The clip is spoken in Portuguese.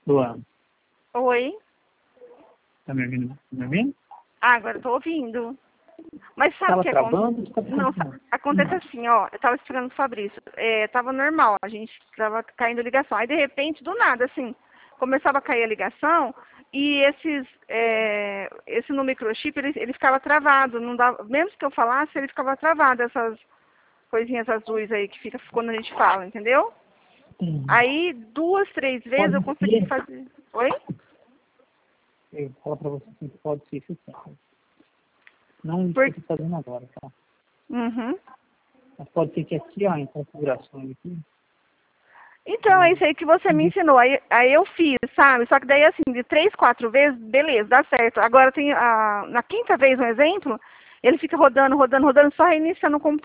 Luana, Oi? tá me ouvindo? Tá me ouvindo? Ah, agora eu tô ouvindo. Mas sabe o Tava que travando? acontece? Não, acontece assim, ó. Eu tava explicando pro Fabrício. Tava normal, a gente tava caindo ligação. Aí, de repente, do nada, assim, começava a cair a ligação e esse no microchip, ele ficava travado. Não dava, mesmo que eu falasse, ele ficava travado, essas coisinhas azuis aí que fica quando a gente fala, entendeu? Aí, 2, 3 vezes eu consegui fazer. Oi? Eu vou falar pra você assim, que pode ser isso sim. Não isso Por... que eu tô fazendo agora, tá? Uhum. Mas pode ser que aqui, ó, em configurações aqui. Então, é isso aí que você me ensinou. Aí eu fiz, sabe? Só que daí, assim, de 3, 4 vezes, beleza, dá certo. Agora, tem na quinta vez, um exemplo, ele fica rodando, rodando, rodando, só reiniciando o computador.